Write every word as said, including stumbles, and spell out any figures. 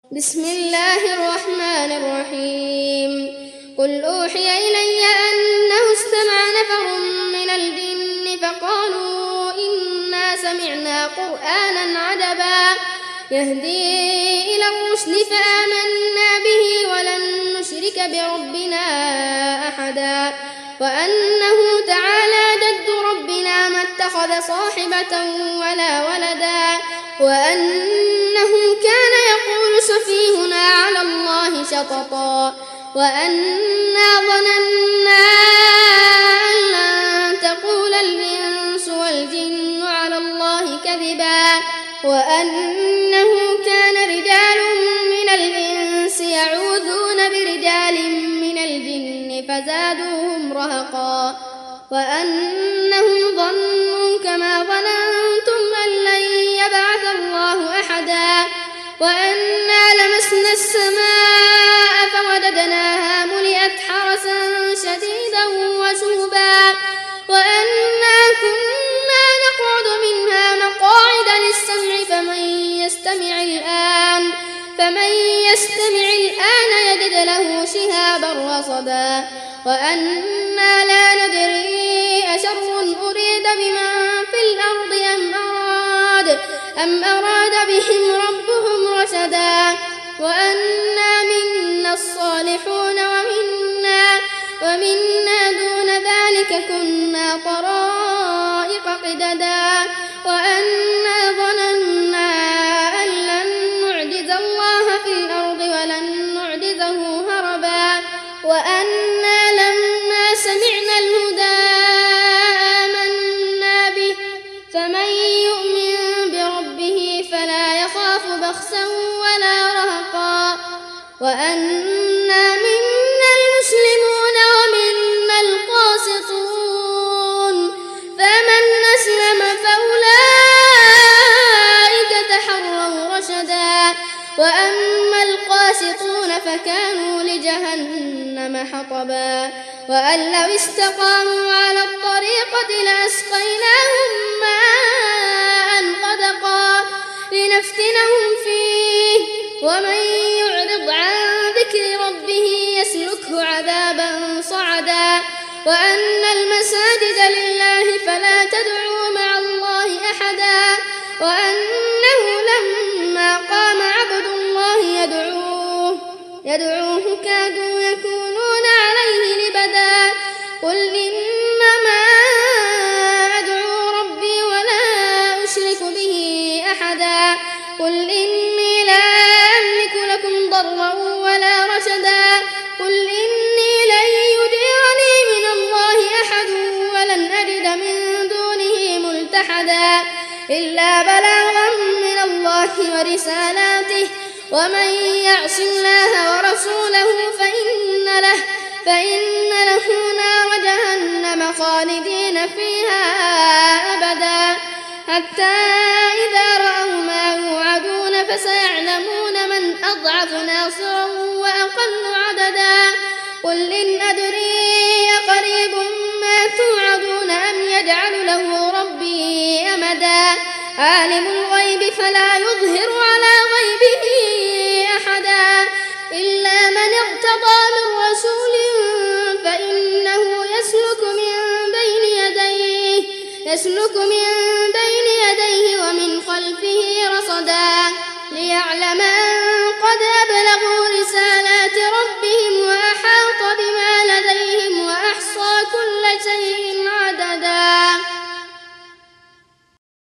بسم الله الرحمن الرحيم قل أوحي إلي أنه استمع نفر من الجن فقالوا إنا سمعنا قرآنا عجبا يهدي إلى الرشد فآمنا به ولن نشرك بربنا أحدا وأنه تعالى جد ربنا ما اتخذ صاحبة ولا ولدا وأنه كان يقول سفيهنا على الله شططا وأنا ظننا أن لن تقول الإنس والجن على الله كذبا وأنه كان رجال من الإنس يعوذون برجال من الجن فزادوهم رهقا وأنهم ظنوا كما ظننتم أن لن يبعث الله أحدا وأنا لمسنا السماء فوجدناها ملئت حرسا شديدا وشهبا وأنا كنا نقعد منها مقاعد للسمع فمن يستمع الآن فمن يستمع الآن يجد له شهابا رصدا وأنا لا ندري أشر أريد بمن في الأرض أم أراد أم أراد بهم ربهم رشدا وأنا منا الصالحون ومنا ومنا دون ذلك كنا طرائق قددا وأنا ظننا أن لن نعجز الله في الأرض ولن نعجزه هربا وأنا لما سمعنا الهدى آمنا به فمن يؤمن بربه فلا يخاف بخسا ولا رهقا وأنا منا المسلمون ومنا القاسطون فمن أسلم فأولئك تحروا رشدا وأما القاسطون فكانوا لجهنم حطبا وأن لو استقاموا على الطريقة لأسقيناهم ماء غدقا لنفتنهم فيه ومن يعرض عن ذكر ربه يسلكه عذابا صعدا وأن المساجد لله فلا تدعوا مع الله أحدا وأنه لما قام عبد الله يدعوه يدعوه كادوا يكونون عليه لبدا قل إنما أدعو ربي ولا أشرك به أحدا قل إني لا أملك لكم ضرا ولا رشدا قل إني لن يجيرني من الله أحد ولن أجد من دونه ملتحدا إلا بلاغا من الله ورسالاته ومن يعص الله ورسوله فإن له فإن له نار جهنم خالدين فيها أبدا حتى إذا رأوا ما يوعدون فسيعلمون من أضعف ناصرا وأقل عددا قل إن أدري أقريب ما توعدون أم يجعل له ربي أمدا عالم الغيب فلا يظهر على غيبه أحدا إلا من ارتضى من رسول فإنه يسلك من بين يديه يسلك من بين يديه ومن خلفه رصدا ليعلم